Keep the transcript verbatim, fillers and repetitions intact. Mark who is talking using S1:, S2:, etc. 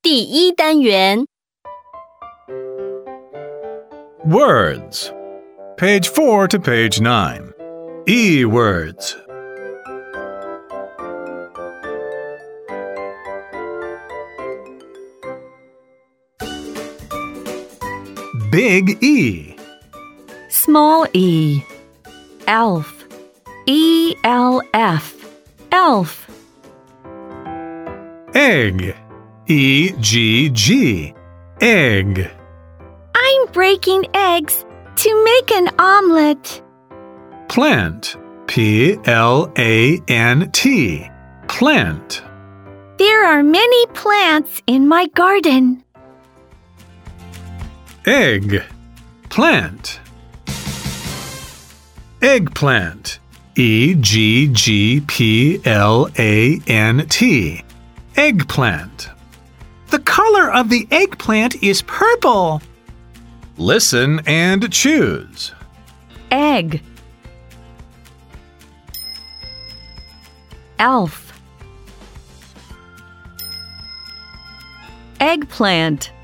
S1: 第一单元
S2: Words. Page four to page nine. E words. Big E.
S3: Small e. Elf. E L F. Elf.
S2: Egg. E G G. Egg.
S1: I'm breaking eggs to make an omelet.
S2: Plant. P L A N T. Plant.
S1: There are many plants in my garden.
S2: Egg. Plant. Eggplant. E G G P L A N T. Eggplant.
S4: The color of the eggplant is purple.
S2: Listen and choose.
S3: Egg. Elf. Eggplant.